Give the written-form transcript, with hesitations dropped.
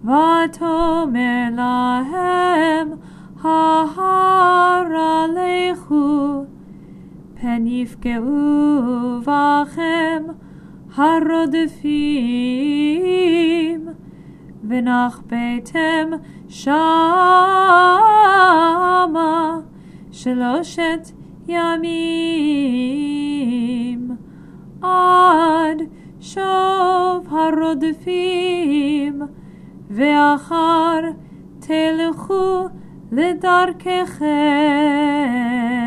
ותאמר להם ההרה לכו, פן יפגעו בכם הרודפים, ונחבאתם שמה 3 ימים, עד שוב הרודפים, ואחר תלכו לדרככם.